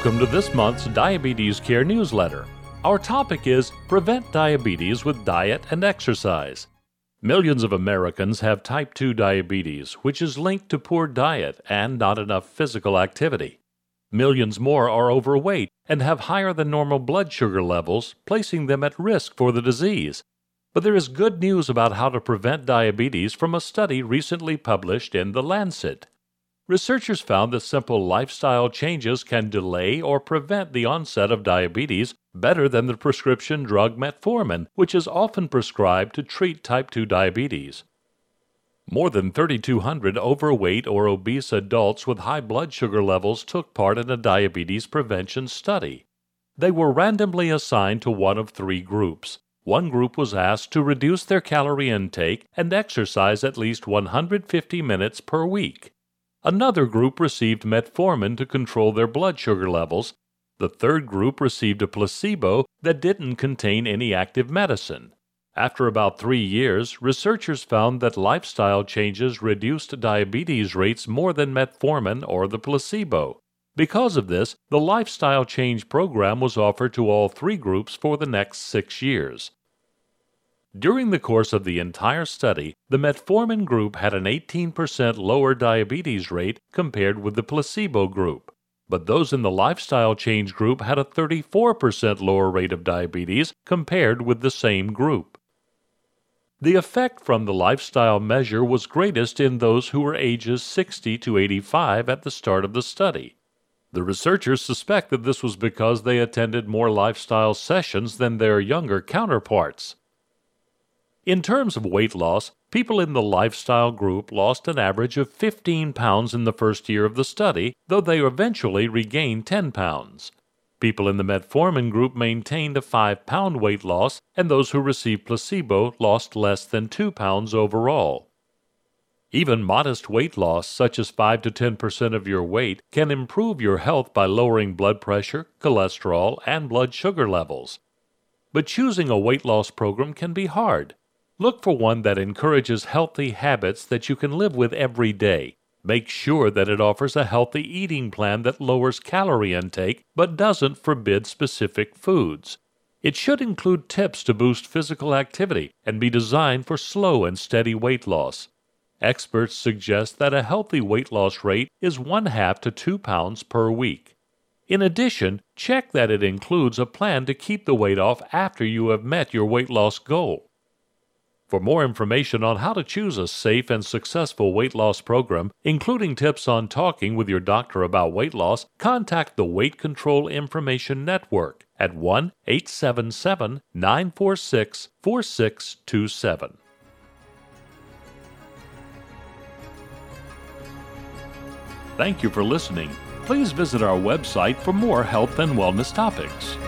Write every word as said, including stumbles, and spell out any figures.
Welcome to this month's Diabetes Care newsletter. Our topic is Prevent Diabetes with Diet and Exercise. Millions of Americans have type two diabetes, which is linked to poor diet and not enough physical activity. Millions more are overweight and have higher than normal blood sugar levels, placing them at risk for the disease. But there is good news about how to prevent diabetes from a study recently published in The Lancet. Researchers found that simple lifestyle changes can delay or prevent the onset of diabetes better than the prescription drug metformin, which is often prescribed to treat type two diabetes. More than three thousand two hundred overweight or obese adults with high blood sugar levels took part in a diabetes prevention study. They were randomly assigned to one of three groups. One group was asked to reduce their calorie intake and exercise at least one hundred fifty minutes per week. Another group received metformin to control their blood sugar levels. The third group received a placebo that didn't contain any active medicine. After about three years, researchers found that lifestyle changes reduced diabetes rates more than metformin or the placebo. Because of this, the lifestyle change program was offered to all three groups for the next six years. During the course of the entire study, the metformin group had an eighteen percent lower diabetes rate compared with the placebo group, but those in the lifestyle change group had a thirty-four percent lower rate of diabetes compared with the same group. The effect from the lifestyle measure was greatest in those who were ages sixty to eighty-five at the start of the study. The researchers suspect that this was because they attended more lifestyle sessions than their younger counterparts. In terms of weight loss, people in the lifestyle group lost an average of fifteen pounds in the first year of the study, though they eventually regained ten pounds. People in the metformin group maintained a five pound weight loss, and those who received placebo lost less than two pounds overall. Even modest weight loss, such as five to ten percent of your weight, can improve your health by lowering blood pressure, cholesterol, and blood sugar levels. But choosing a weight loss program can be hard. Look for one that encourages healthy habits that you can live with every day. Make sure that it offers a healthy eating plan that lowers calorie intake but doesn't forbid specific foods. It should include tips to boost physical activity and be designed for slow and steady weight loss. Experts suggest that a healthy weight loss rate is one half to two pounds per week. In addition, check that it includes a plan to keep the weight off after you have met your weight loss goal. For more information on how to choose a safe and successful weight loss program, including tips on talking with your doctor about weight loss, contact the Weight Control Information Network at one eight seven seven, nine four six, four six two seven. Thank you for listening. Please visit our website for more health and wellness topics.